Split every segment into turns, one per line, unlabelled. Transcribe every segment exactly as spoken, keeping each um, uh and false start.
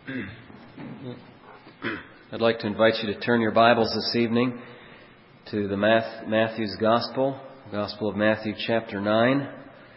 I'd like to invite you to turn your Bibles this evening to the Math, Matthew's Gospel, Gospel of Matthew chapter nine.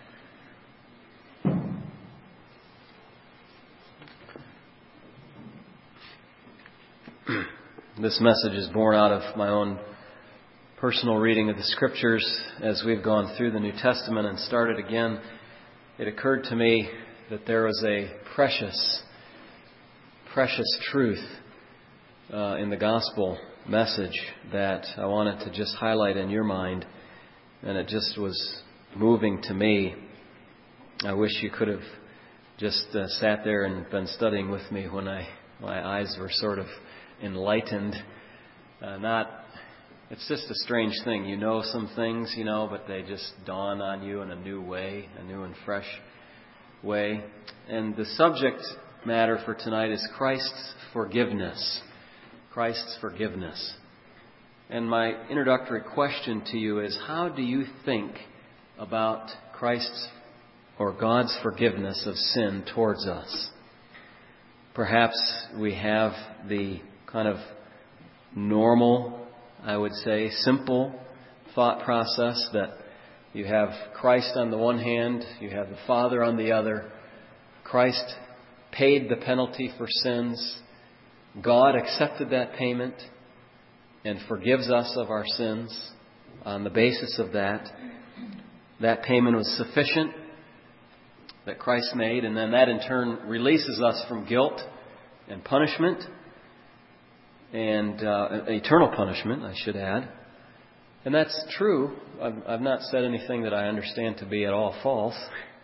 This message is born out of my own personal reading of the Scriptures as we've gone through the New Testament and started again. It occurred to me that there was a precious, precious truth uh, in the gospel message that I wanted to just highlight in your mind, and it just was moving to me. I wish you could have just uh, sat there and been studying with me when I my eyes were sort of enlightened. Uh, not, it's just a strange thing. You know some things, you know, but they just dawn on you in a new way, a new and fresh way. And the subject matter for tonight is Christ's forgiveness. Christ's forgiveness. And my introductory question to you is, how do you think about Christ's or God's forgiveness of sin towards us? Perhaps we have the kind of normal, I would say, simple thought process that you have Christ on the one hand, you have the Father on the other. Christ paid the penalty for sins. God accepted that payment and forgives us of our sins on the basis of that. That payment was sufficient that Christ made, and then that in turn releases us from guilt and punishment, and uh, eternal punishment, I should add. And that's true. I've, I've not said anything that I understand to be at all false.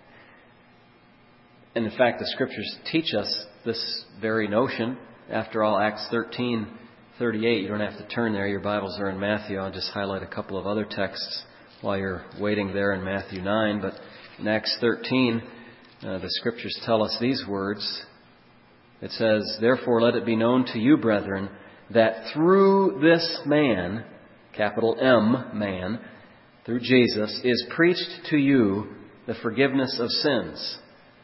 And in fact, the Scriptures teach us this very notion. After all, Acts thirteen thirty-eight, you don't have to turn there. Your Bibles are in Matthew. I'll just highlight a couple of other texts while you're waiting there in Matthew nine. But in Acts thirteen, uh, the Scriptures tell us these words. It says, "Therefore let it be known to you, brethren, that through this man," capital M, man, through Jesus, "is preached to you the forgiveness of sins."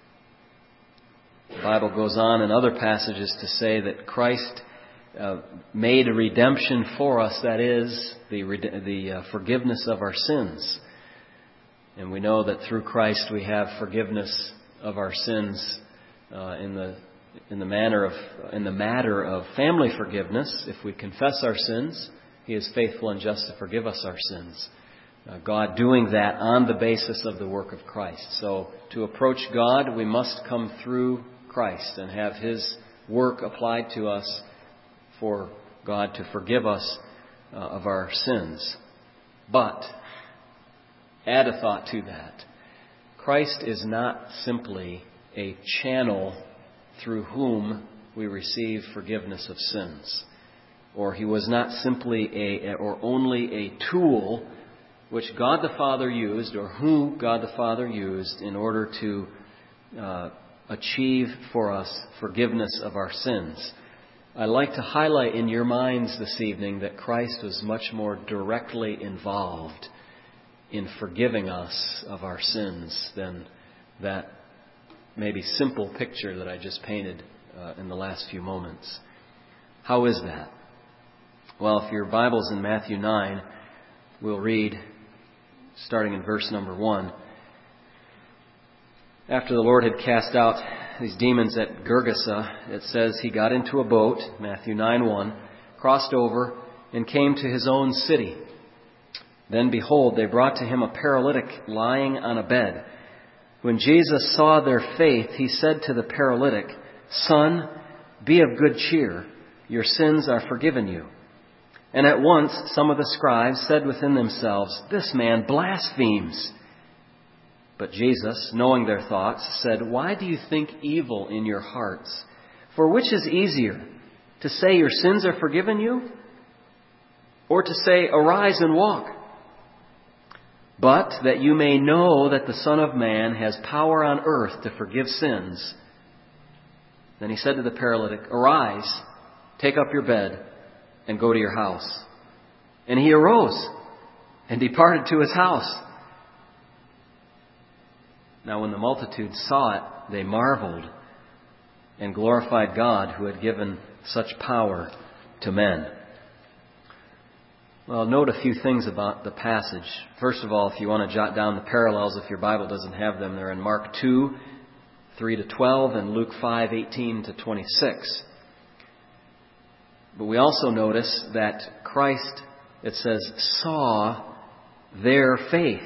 The Bible goes on in other passages to say that Christ uh, made a redemption for us, that is, the, the uh, forgiveness of our sins. And we know that through Christ we have forgiveness of our sins uh, in the in the manner of in the matter of family forgiveness. If we confess our sins, He is faithful and just to forgive us our sins. Uh, God doing that on the basis of the work of Christ. So to approach God, we must come through Christ and have His work applied to us for God to forgive us uh, of our sins. But add a thought to that. Christ is not simply a channel through whom we receive forgiveness of sins. Or He was not simply a, or only a tool which God the Father used, or who God the Father used in order to uh, achieve for us forgiveness of our sins. I'd like to highlight in your minds this evening that Christ was much more directly involved in forgiving us of our sins than that maybe simple picture that I just painted uh, in the last few moments. How is that? Well, if your Bible's in Matthew nine, we'll read, starting in verse number one. After the Lord had cast out these demons at Gergesa, it says He got into a boat, Matthew nine one, crossed over, and came to His own city. Then, behold, they brought to Him a paralytic lying on a bed. When Jesus saw their faith, He said to the paralytic, "Son, be of good cheer. Your sins are forgiven you." And at once some of the scribes said within themselves, "This man blasphemes." But Jesus, knowing their thoughts, said, "Why do you think evil in your hearts? For which is easier, to say your sins are forgiven you, or to say, arise and walk? But that you may know that the Son of Man has power on earth to forgive sins." Then He said to the paralytic, "Arise, take up your bed, and go to your house." And he arose and departed to his house. Now when the multitude saw it, they marveled. and glorified God who had given such power to men. Well, note a few things about the passage. First of all, if you want to jot down the parallels, if your Bible doesn't have them, they're in Mark two, three to twelve, and Luke five, eighteen to twenty-six. But we also notice that Christ, it says, saw their faith.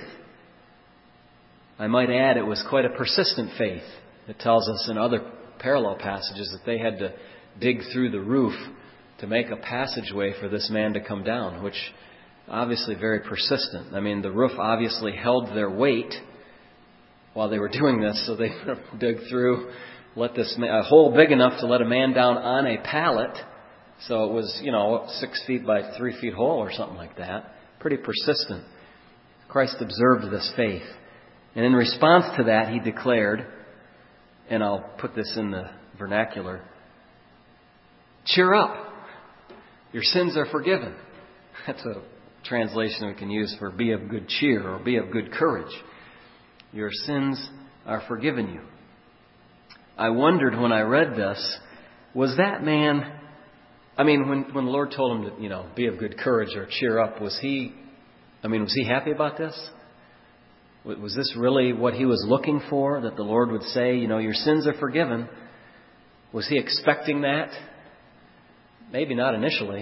I might add it was quite a persistent faith. It tells us in other parallel passages that they had to dig through the roof to make a passageway for this man to come down, which obviously very persistent. I mean, the roof obviously held their weight while they were doing this, so they dug through, let this man, a hole big enough to let a man down on a pallet. So it was, you know, six feet by three feet hole or something like that. Pretty persistent. Christ observed this faith. And in response to that, He declared, and I'll put this in the vernacular, cheer up. Your sins are forgiven. That's a translation we can use for be of good cheer or be of good courage. Your sins are forgiven you. I wondered when I read this, was that man, I mean, when, when the Lord told him to, you know, be of good courage or cheer up, was he, I mean, was he happy about this? Was this really what he was looking for, that the Lord would say, you know, your sins are forgiven? Was he expecting that? Maybe not initially.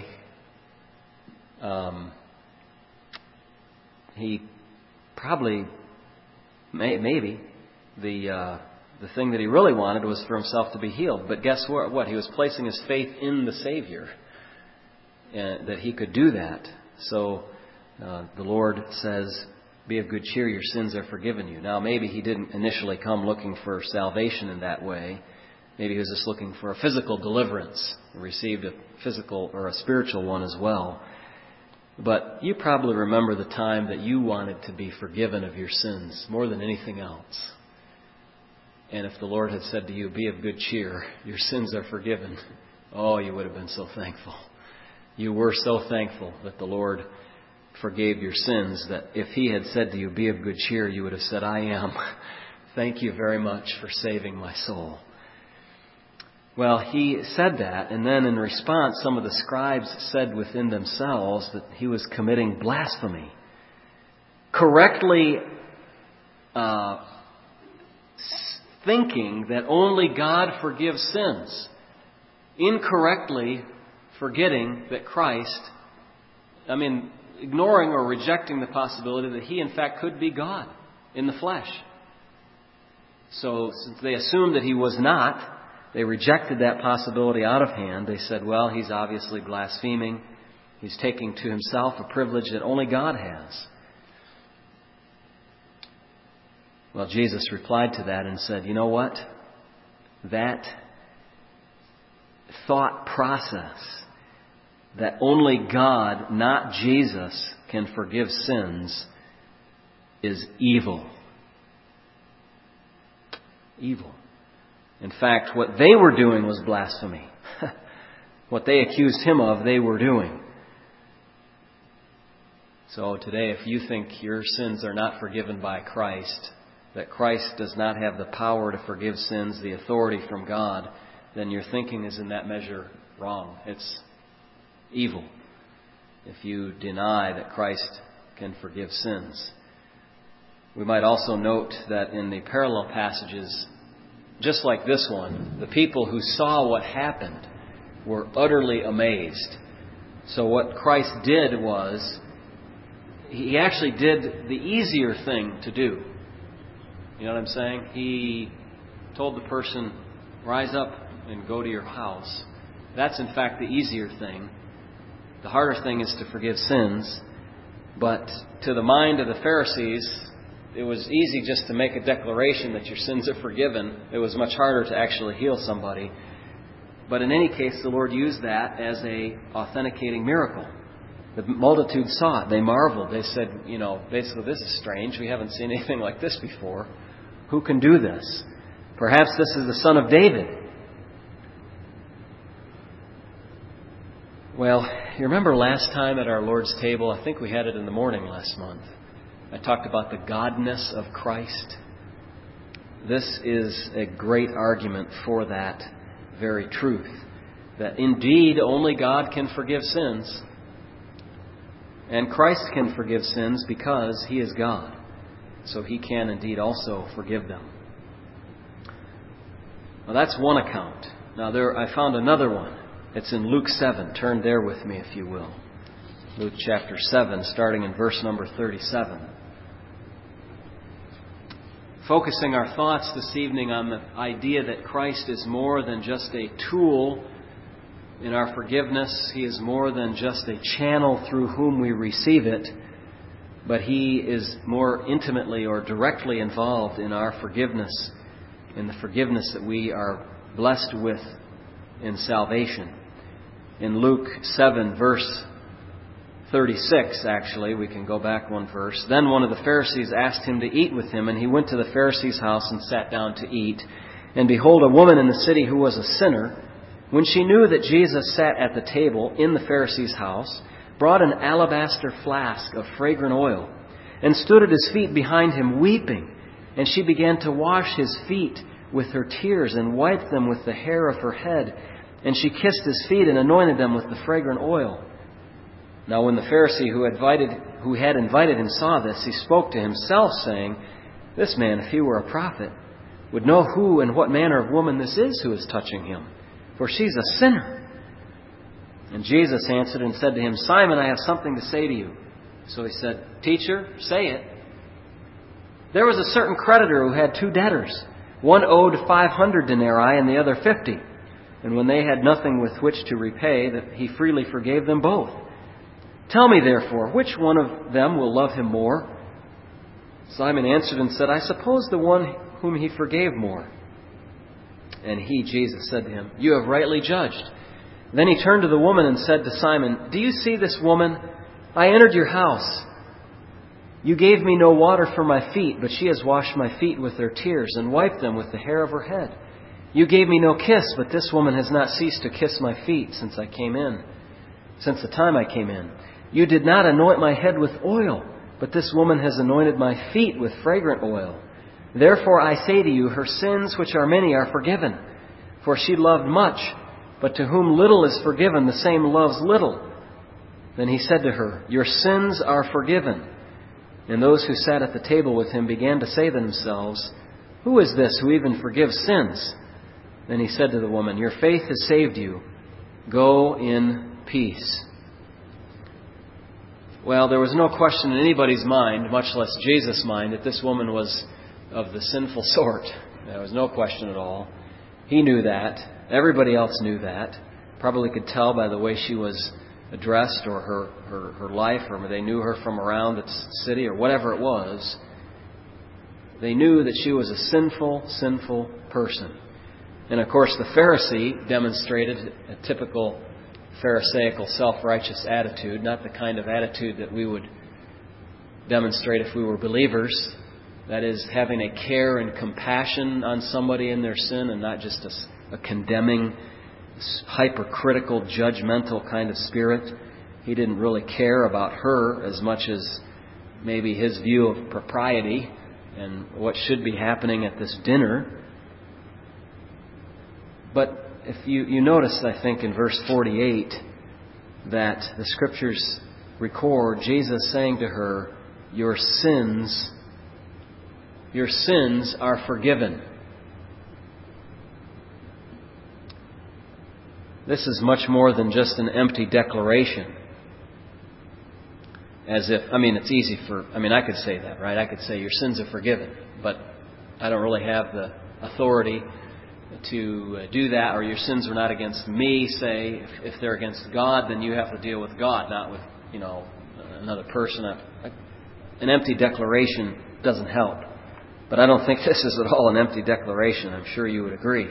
Um, he probably, may, maybe, the uh, the thing that he really wanted was for himself to be healed. But guess what? What? He was placing his faith in the Savior, and that he could do that. So uh, the Lord says, be of good cheer, your sins are forgiven you. Now, maybe he didn't initially come looking for salvation in that way. Maybe he was just looking for a physical deliverance, received a physical or a spiritual one as well. But you probably remember the time that you wanted to be forgiven of your sins more than anything else. And if the Lord had said to you, be of good cheer, your sins are forgiven, oh, you would have been so thankful. You were so thankful that the Lord forgave your sins, that if He had said to you, be of good cheer, you would have said, I am. Thank you very much for saving my soul. Well, He said that, and then in response, some of the scribes said within themselves that He was committing blasphemy. Correctly uh, thinking that only God forgives sins. Incorrectly forgetting that Christ, I mean, ignoring or rejecting the possibility that He, in fact, could be God in the flesh. So, since they assumed that He was not, they rejected that possibility out of hand. They said, well, He's obviously blaspheming. He's taking to Himself a privilege that only God has. Well, Jesus replied to that and said, you know what? That thought process that only God, not Jesus, can forgive sins is evil. Evil. In fact, what they were doing was blasphemy. What they accused Him of, they were doing. So today, if you think your sins are not forgiven by Christ, that Christ does not have the power to forgive sins, the authority from God, then your thinking is in that measure wrong. It's evil if you deny that Christ can forgive sins. We might also note that in the parallel passages, just like this one, the people who saw what happened were utterly amazed. So what Christ did was, He actually did the easier thing to do. You know what I'm saying? He told the person, rise up and go to your house. That's in fact the easier thing. The harder thing is to forgive sins. But to the mind of the Pharisees, it was easy just to make a declaration that your sins are forgiven. It was much harder to actually heal somebody. But in any case, the Lord used that as a authenticating miracle. The multitude saw it. They marveled. They said, you know, basically, this is strange. We haven't seen anything like this before. Who can do this? Perhaps this is the Son of David. Well, you remember last time at our Lord's table, I think we had it in the morning last month, I talked about the godness of Christ. This is a great argument for that. very truth, that indeed only God can forgive sins, and Christ can forgive sins because He is God. So He can indeed also forgive them. Well, that's one account. Now, there I found another one. It's in Luke seven. Turn there with me, if you will. Luke chapter seven, starting in verse number thirty-seven. Focusing our thoughts this evening on the idea that Christ is more than just a tool in our forgiveness. He is more than just a channel through whom we receive it, but He is more intimately or directly involved in our forgiveness, in the forgiveness that we are blessed with in salvation. In Luke seven, verse thirty-six, actually, we can go back one verse. Then one of the Pharisees asked Him to eat with him, and He went to the Pharisee's house and sat down to eat. And behold, a woman in the city who was a sinner, when she knew that Jesus sat at the table in the Pharisee's house, brought an alabaster flask of fragrant oil, and stood at His feet behind Him, weeping. And she began to wash His feet with her tears, and wiped them with the hair of her head. And she kissed His feet, and anointed them with the fragrant oil. Now when the Pharisee who had invited, who had invited him saw this, he spoke to himself, saying, "This man, if he were a prophet, would know who and what manner of woman this is who is touching him, for she's a sinner." And Jesus answered and said to him, "Simon, I have something to say to you." So he said, "Teacher, say it." There was a certain creditor who had two debtors. One owed five hundred denarii and the other fifty. And when they had nothing with which to repay, that he freely forgave them both. "Tell me, therefore, which one of them will love him more?" Simon answered and said, "I suppose the one whom he forgave more." And he, Jesus, said to him, "You have rightly judged." Then he turned to the woman and said to Simon, "Do you see this woman? I entered your house. You gave me no water for my feet, but she has washed my feet with her tears and wiped them with the hair of her head. You gave me no kiss, but this woman has not ceased to kiss my feet since I came in, since the time I came in. You did not anoint my head with oil, but this woman has anointed my feet with fragrant oil. Therefore I say to you, her sins, which are many, are forgiven. For she loved much, but to whom little is forgiven, the same loves little." Then he said to her, "Your sins are forgiven." And those who sat at the table with him began to say to themselves, "Who is this who even forgives sins?" Then he said to the woman, "Your faith has saved you. Go in peace." Well, there was no question in anybody's mind, much less Jesus' mind, that this woman was of the sinful sort. There was no question at all. He knew that. Everybody else knew that. Probably could tell by the way she was addressed, or her, her, her life, or they knew her from around the city, or whatever it was. They knew that she was a sinful, sinful person. And of course, the Pharisee demonstrated a typical Pharisaical self-righteous attitude, not the kind of attitude that we would demonstrate if we were believers. That is, having a care and compassion on somebody in their sin, and not just a, a condemning, hypercritical, judgmental kind of spirit. He didn't really care about her as much as maybe his view of propriety and what should be happening at this dinner. But if you, you notice, I think, in verse forty-eight, that the Scriptures record Jesus saying to her, "Your sins, your sins are forgiven." This is much more than just an empty declaration. As if, I mean, it's easy for, I mean, I could say that, right? I could say, "Your sins are forgiven," but I don't really have the authority to do that. Or, "Your sins are not against me," say. If, if they're against God, then you have to deal with God, not with, you know, another person. An empty declaration doesn't help. But I don't think this is at all an empty declaration. I'm sure you would agree.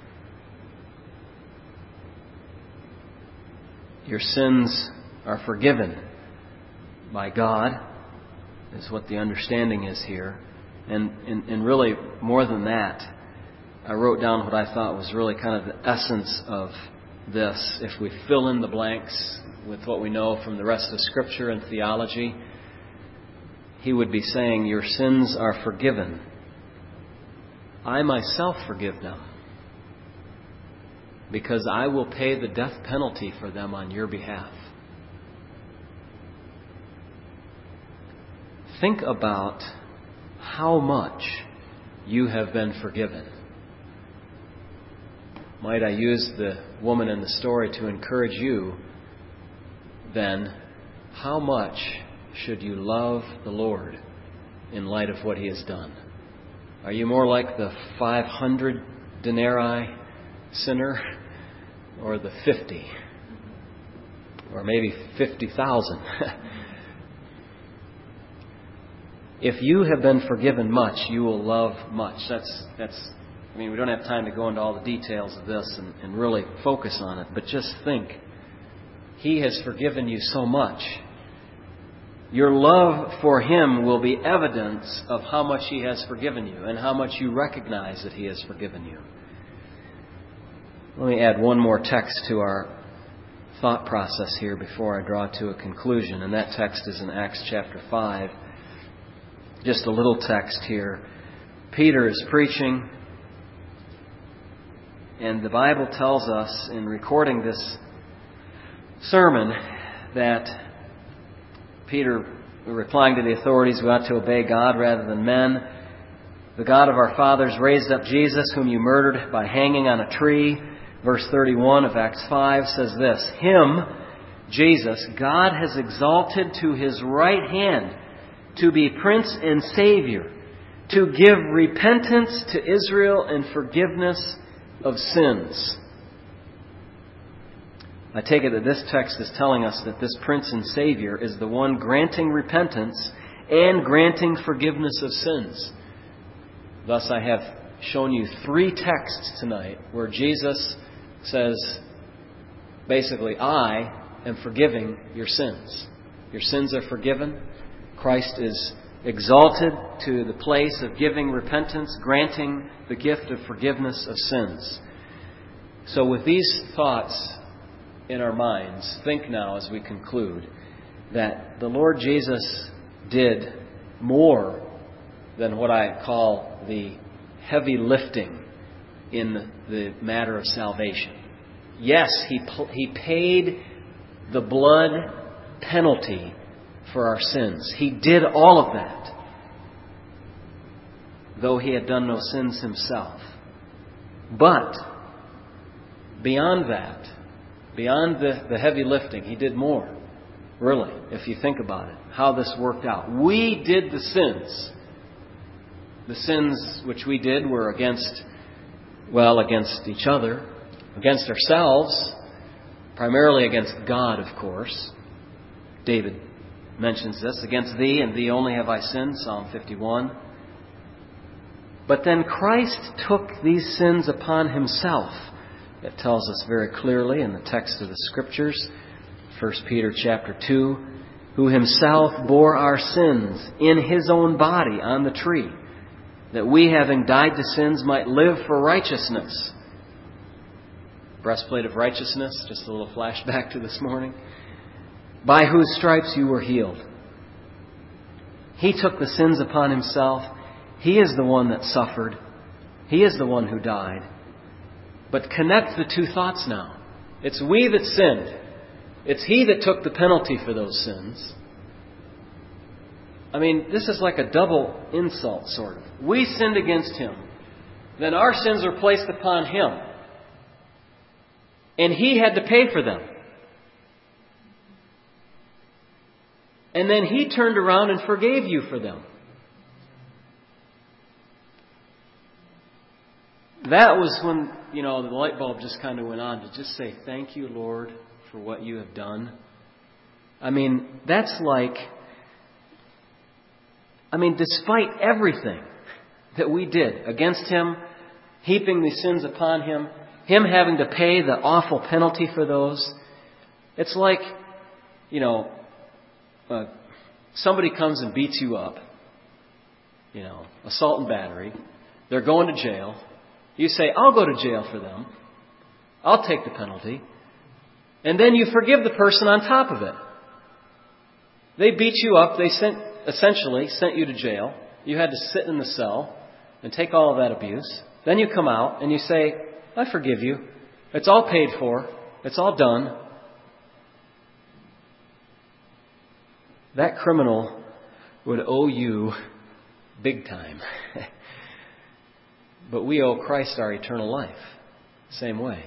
Your sins are forgiven by God, is what the understanding is here. And, and, and really, more than that, I wrote down what I thought was really kind of the essence of this. If we fill in the blanks with what we know from the rest of Scripture and theology, he would be saying, "Your sins are forgiven. I myself forgive them." because I will pay the death penalty for them on your behalf. Think about how much you have been forgiven. Might I use the woman in the story to encourage you, then, how much should you love the Lord in light of what He has done? Are you more like the five hundred denarii sinner or the fifty? Or maybe fifty thousand? If you have been forgiven much, you will love much. That's, that's, I mean, we don't have time to go into all the details of this and, and really focus on it, but just think. He has forgiven you so much. Your love for Him will be evidence of how much He has forgiven you and how much you recognize that He has forgiven you. Let me add one more text to our thought process here before I draw to a conclusion, and that text is in Acts chapter five. Just a little text here. Peter is preaching, and the Bible tells us in recording this sermon that Peter, replying to the authorities, we ought to obey God rather than men. The God of our fathers raised up Jesus, whom you murdered by hanging on a tree. Verse thirty-one of Acts five says this: Him, Jesus, God has exalted to His right hand to be Prince and Savior, to give repentance to Israel and forgiveness of sins. I take it that this text is telling us that this Prince and Savior is the one granting repentance and granting forgiveness of sins. Thus, I have shown you three texts tonight where Jesus says, basically, I am forgiving your sins. Your sins are forgiven. Christ is exalted to the place of giving repentance, granting the gift of forgiveness of sins. So with these thoughts in our minds, think now as we conclude that the Lord Jesus did more than what I call the heavy lifting in the matter of salvation. Yes, He He paid the blood penalty for our sins. He did all of that, though He had done no sins Himself. But beyond that, beyond the, the heavy lifting, He did more. Really, if you think about it, how this worked out. We did the sins. The sins which we did were against, well, against each other, against ourselves, primarily against God, of course. David mentions this, against thee and thee only have I sinned, Psalm fifty-one. But then Christ took these sins upon Himself. It tells us very clearly in the text of the Scriptures, First Peter chapter two, who Himself bore our sins in His own body on the tree, that we, having died to sins, might live for righteousness. Breastplate of righteousness, just a little flashback to this morning. By whose stripes you were healed. He took the sins upon Himself. He is the one that suffered. He is the one who died. But connect the two thoughts now. It's we that sinned. It's He that took the penalty for those sins. I mean, this is like a double insult, sort of. We sinned against Him. Then our sins were placed upon Him. And He had to pay for them. And then He turned around and forgave you for them. That was when, you know, the light bulb just kind of went on to just say, thank you, Lord, for what you have done. I mean, that's like, I mean, despite everything that we did against Him, heaping the sins upon Him, Him having to pay the awful penalty for those, it's like, you know, Uh, somebody comes and beats you up, you know, assault and battery. They're going to jail. You say, I'll go to jail for them. I'll take the penalty. And then you forgive the person on top of it. They beat you up. They sent, essentially sent you to jail. You had to sit in the cell and take all of that abuse. Then you come out and you say, I forgive you. It's all paid for. It's all done. That criminal would owe you big time. But we owe Christ our eternal life. Same way.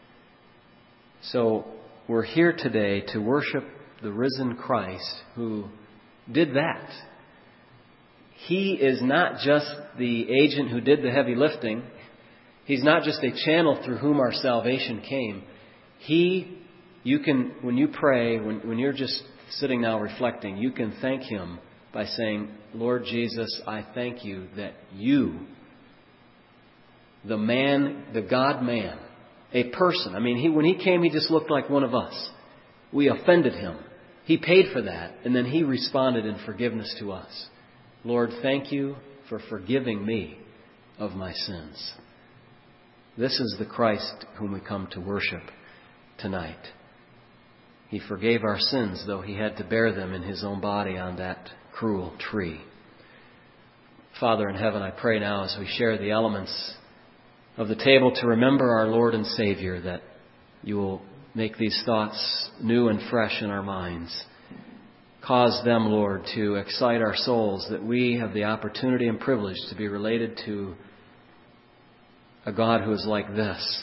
So we're here today to worship the risen Christ who did that. He is not just the agent who did the heavy lifting. He's not just a channel through whom our salvation came. He, you can, when you pray, when, when you're just sitting now reflecting, you can thank Him by saying, Lord Jesus, I thank you that you, the man, the God-man, a person. I mean, he, when He came, He just looked like one of us. We offended Him. He paid for that, and then He responded in forgiveness to us. Lord, thank you for forgiving me of my sins. This is the Christ whom we come to worship tonight. He forgave our sins, though He had to bear them in His own body on that cruel tree. Father in heaven, I pray now as we share the elements of the table to remember our Lord and Savior, that you will make these thoughts new and fresh in our minds. Cause them, Lord, to excite our souls, that we have the opportunity and privilege to be related to a God who is like this.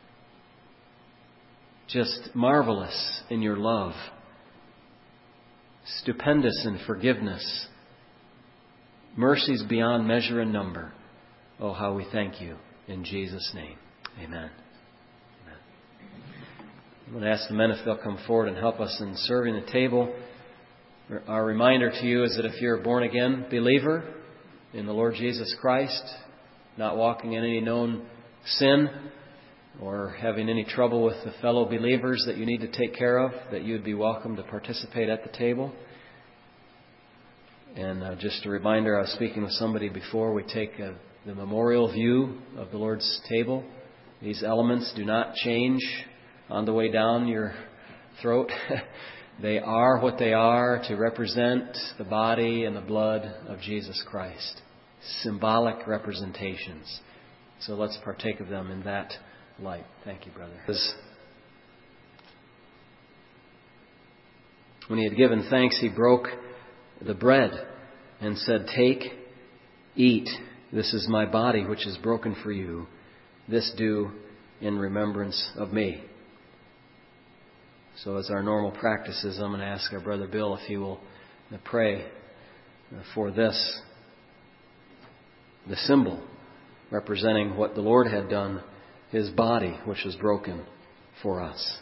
Just marvelous in your love. Stupendous in forgiveness. Mercies beyond measure and number. Oh, how we thank you. In Jesus' name. Amen. Amen. I'm going to ask the men if they'll come forward and help us in serving the table. Our reminder to you is that if you're a born-again believer in the Lord Jesus Christ, not walking in any known sin or having any trouble with the fellow believers that you need to take care of, that you would be welcome to participate at the table. And uh, just a reminder, I was speaking with somebody before, we take uh, the memorial view of the Lord's table. These elements do not change on the way down your throat. They are what they are to represent the body and the blood of Jesus Christ. Symbolic representations. So let's partake of them in that light. Thank you, brother. When He had given thanks, He broke the bread and said, "Take, eat. This is my body, which is broken for you. This do in remembrance of me." So as our normal practice is, I'm going to ask our brother Bill if he will pray for this, the symbol representing what the Lord had done, His body, which was broken for us.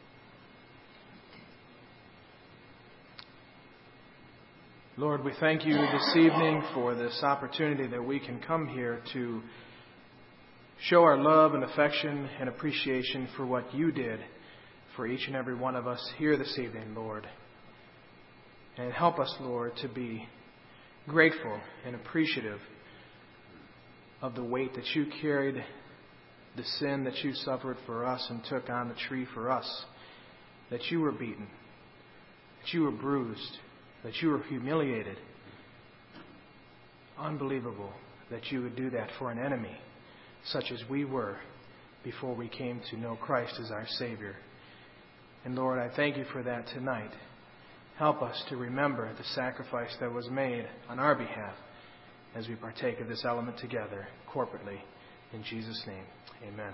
Lord, we thank you this evening for this opportunity that we can come here to show our love and affection and appreciation for what you did for each and every one of us here this evening, Lord. And help us, Lord, to be grateful and appreciative of the weight that you carried, the sin that you suffered for us and took on the tree for us, that you were beaten, that you were bruised, that you were humiliated. Unbelievable that you would do that for an enemy such as we were before we came to know Christ as our Savior. And Lord, I thank you for that tonight. Help us to remember the sacrifice that was made on our behalf as we partake of this element together, corporately. In Jesus' name, amen.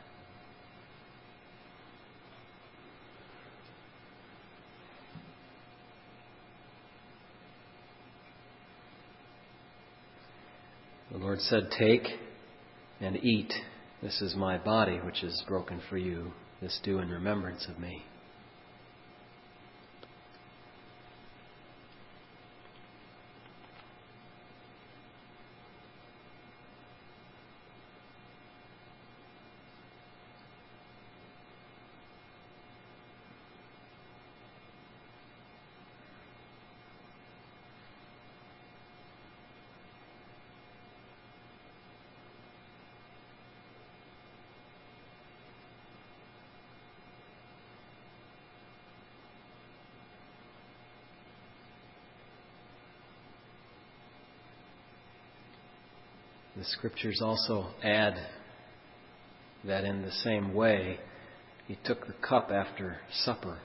The Lord said, "Take and eat. This is my body, which is broken for you. This do in remembrance of me." The Scriptures also add that in the same way he took the cup after supper,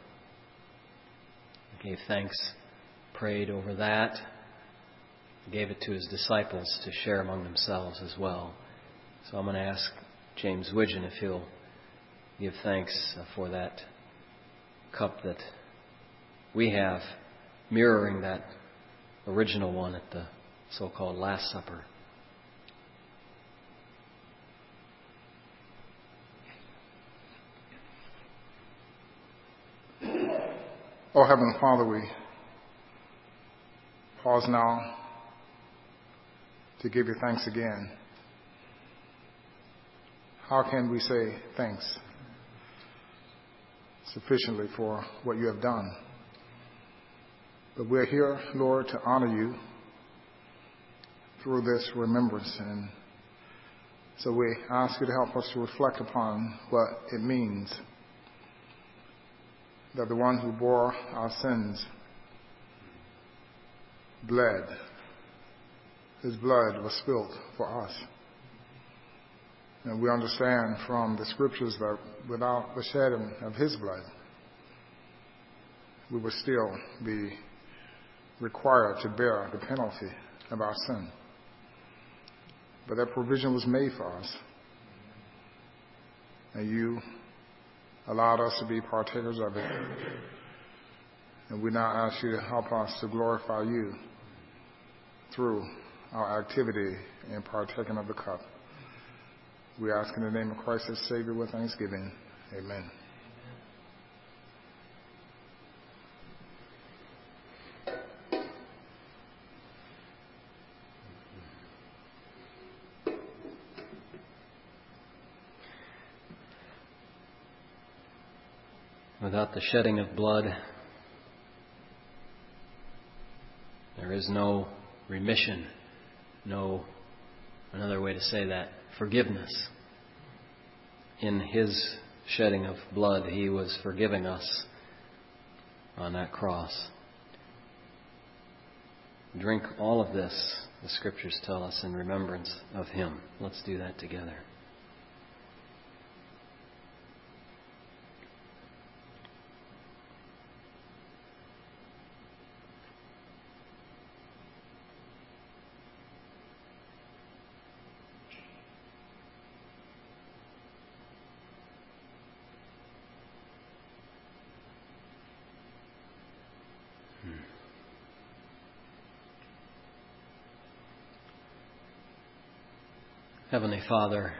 gave thanks, prayed over that, gave it to his disciples to share among themselves as well. So I'm going to ask James Widgeon if he'll give thanks for that cup that we have, mirroring that original one at the so-called Last Supper.
Oh, Heavenly Father, we pause now to give you thanks again. How can we say thanks sufficiently for what you have done? But we're here, Lord, to honor you through this remembrance. And so we ask you to help us to reflect upon what it means that the one who bore our sins bled. His blood was spilled for us. And we understand from the scriptures that without the shedding of his blood, we would still be required to bear the penalty of our sin. But that provision was made for us. And you allowed us to be partakers of it. And we now ask you to help us to glorify you through our activity in partaking of the cup. We ask in the name of Christ as Savior with thanksgiving. Amen.
Without the shedding of blood, there is no remission, no, another way to say that, forgiveness. In his shedding of blood, he was forgiving us on that cross. Drink all of this, the scriptures tell us, in remembrance of him. Let's do that together. Heavenly Father,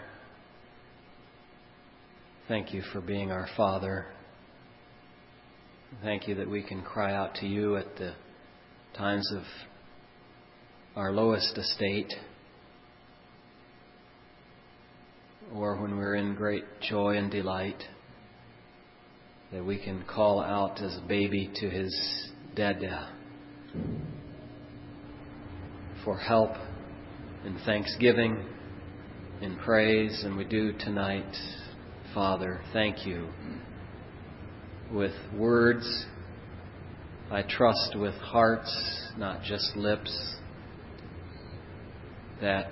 thank you for being our Father. Thank you that we can cry out to you at the times of our lowest estate, or when we're in great joy and delight, that we can call out as a baby to his dada for help and thanksgiving in praise, and we do tonight. Father, thank you. With words, I trust with hearts, not just lips, that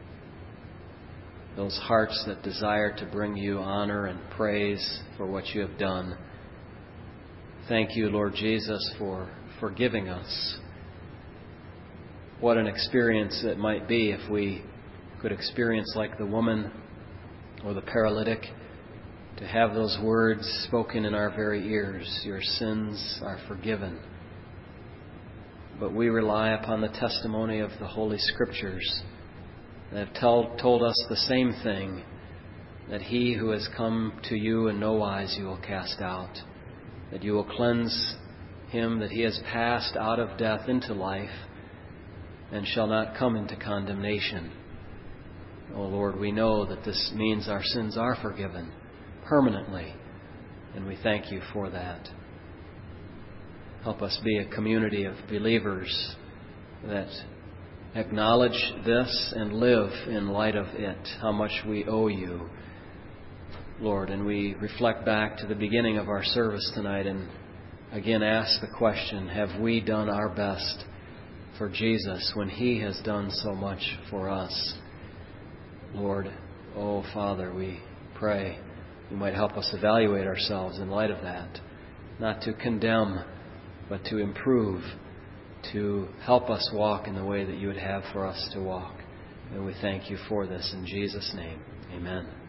those hearts that desire to bring you honor and praise for what you have done. Thank you, Lord Jesus, for forgiving us. What an experience it might be if we could experience, like the woman or the paralytic, to have those words spoken in our very ears. Your sins are forgiven. But we rely upon the testimony of the Holy Scriptures that have tell, told us the same thing, that he who has come to you in no wise you will cast out, that you will cleanse him, that he has passed out of death into life and shall not come into condemnation. Oh Lord, we know that this means our sins are forgiven permanently, and we thank you for that. Help us be a community of believers that acknowledge this and live in light of it, how much we owe you, Lord. And we reflect back to the beginning of our service tonight and again ask the question, have we done our best for Jesus when he has done so much for us? Lord, oh Father, we pray you might help us evaluate ourselves in light of that, not to condemn, but to improve, to help us walk in the way that you would have for us to walk. And we thank you for this in Jesus' name. Amen.